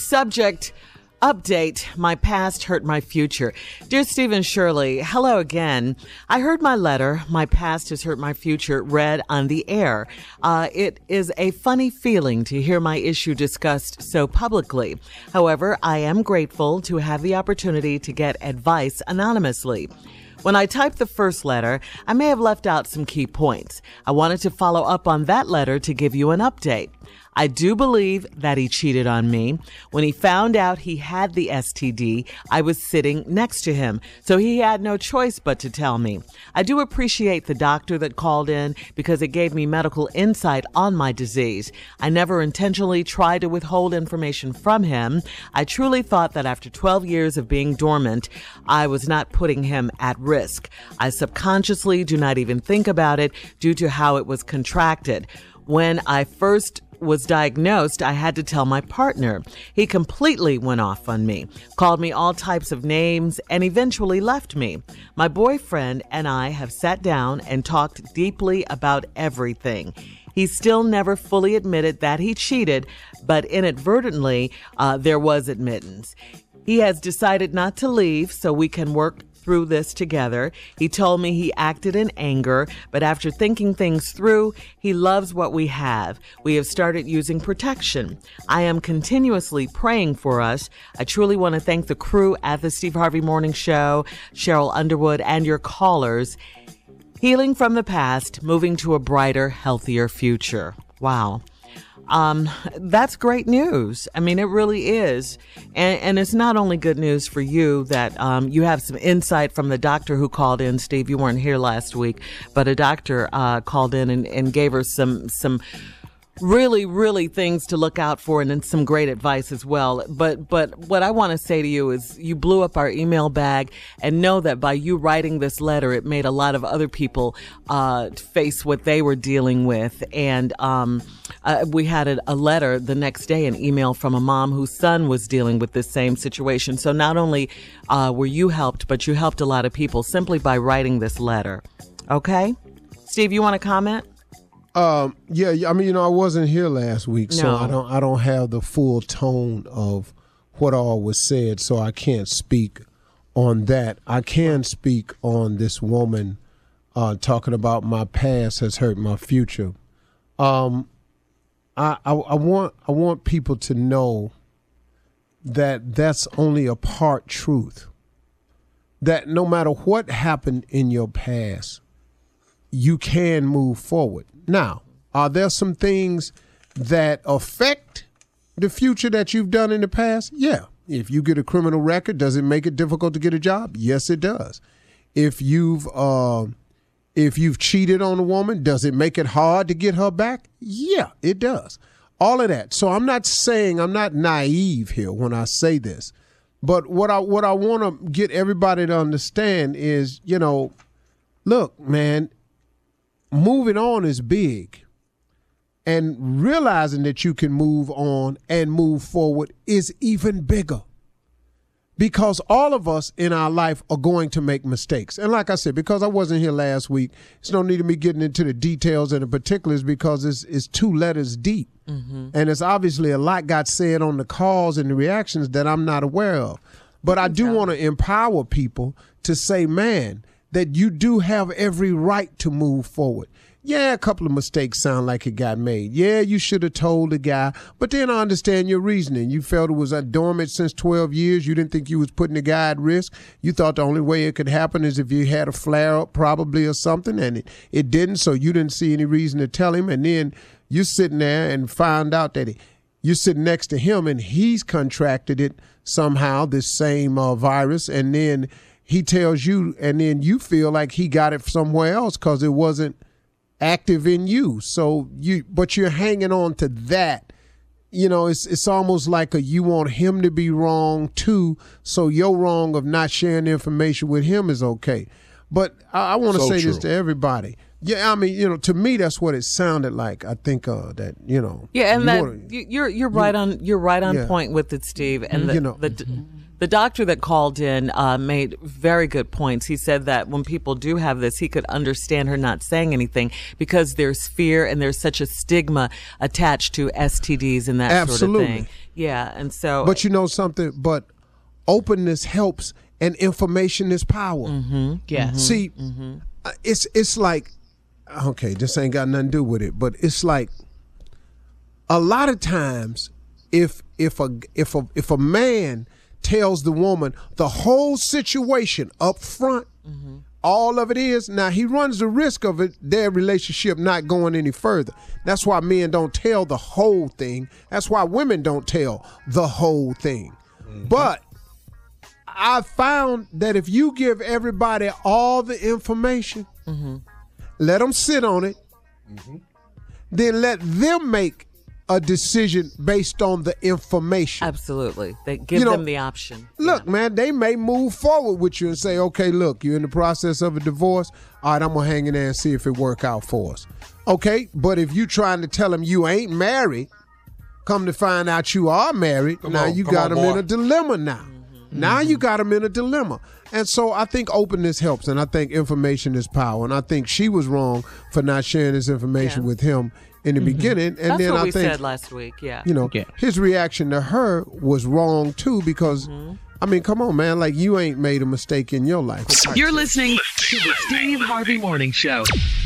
Subject, update, my past hurt my future. Dear Stephen Shirley, hello again. I heard my letter, my past has hurt my future, read on the air. It is a funny feeling to hear my issue discussed so publicly. However, I am grateful to have the opportunity to get advice anonymously. When I typed the first letter, I may have left out some key points. I wanted to follow up on that letter to give you an update. I do believe that he cheated on me. When he found out he had the STD, I was sitting next to him, so he had no choice but to tell me. I do appreciate the doctor that called in because it gave me medical insight on my disease. I never intentionally tried to withhold information from him. I truly thought that after 12 years of being dormant, I was not putting him at risk. I subconsciously do not even think about it due to how it was contracted. When I first was diagnosed, I had to tell my partner. He completely went off on me, called me all types of names, and eventually left me. My boyfriend and I have sat down and talked deeply about everything. He still never fully admitted that he cheated, but inadvertently, there was admittance. He has decided not to leave so we can work through this together. He told me he acted in anger, but after thinking things through, he loves what we have. We have started using protection. I am continuously praying for us. I truly want to thank the crew at the Steve Harvey Morning Show, Cheryl Underwood, and your callers. Healing from the past, moving to a brighter, healthier future. Wow. That's great news. I mean, it really is. And it's not only good news for you that you have some insight from the doctor who called in. Steve, you weren't here last week, but a doctor called in and gave her some really things to look out for, and then some great advice as well. But what I want to say to you is you blew up our email bag, and know that by you writing this letter, it made a lot of other people face what they were dealing with. And we had a letter the next day, an email from a mom whose son was dealing with this same situation. So not only were you helped, but you helped a lot of people simply by writing this letter. Okay? Steve, you want to comment? Yeah, I mean, I wasn't here last week, so No. I don't have the full tone of what all was said, so I can't speak on that. I can speak on this woman talking about my past has hurt my future. I want people to know that that's only a part truth. That no matter what happened in your past, you can move forward. Now, are there some things that affect the future that you've done in the past? Yeah. If you get a criminal record, does it make it difficult to get a job? Yes, it does. If you've cheated on a woman, does it make it hard to get her back? Yeah, it does. All of that. So I'm not naive here when I say this. But what I want to get everybody to understand is, look, man, moving on is big, and realizing that you can move on and move forward is even bigger, because all of us in our life are going to make mistakes. And like I said, because I wasn't here last week, it's no need of me getting into the details and the particulars, because it's 2 letters deep. Mm-hmm. And it's obviously a lot got said on the calls and the reactions that I'm not aware of. But I do want to empower people to say, man, that you do have every right to move forward. Yeah, a couple of mistakes sound like it got made. Yeah, you should have told the guy, but then I understand your reasoning. You felt it was dormant since 12 years. You didn't think you was putting the guy at risk. You thought the only way it could happen is if you had a flare-up probably or something, and it didn't, so you didn't see any reason to tell him. And then you're sitting there and found out that you're sitting next to him and he's contracted it somehow, this same virus, and then he tells you, and then you feel like he got it somewhere else because it wasn't active in you. So but you're hanging on to that. It's almost like you want him to be wrong too, so your wrong of not sharing information with him is okay. But I want to say this to everybody. Yeah, I mean, to me, that's what it sounded like. I think that, Yeah, and you're right on point with it, Steve. And The doctor that called in made very good points. He said that when people do have this, he could understand her not saying anything because there's fear and there's such a stigma attached to STDs and that Absolutely. sort of thing. Yeah, and so. But you know something? But openness helps, and information is power. Mm-hmm. Yeah. See, it's like, okay, this ain't got nothing to do with it, but it's like a lot of times if a man tells the woman the whole situation up front, all of it is, now he runs the risk of their relationship not going any further. That's why men don't tell the whole thing. That's why women don't tell the whole thing. But I found that if you give everybody all the information, let them sit on it, then let them make a decision based on the information. Absolutely. They give them the option. Look, man, they may move forward with you and say, okay, look, you're in the process of a divorce. All right, I'm going to hang in there and see if it work out for us. Okay, but if you trying to tell them you ain't married, come to find out you are married, now you got them in a dilemma now. Now you got them in a dilemma. And so I think openness helps, and I think information is power. And I think she was wrong for not sharing this information with him in the beginning. And That's then what I we think, said last week, yeah. His reaction to her was wrong too, because, I mean, come on, man, like you ain't made a mistake in your life. You're listening to the Steve Harvey Morning Show.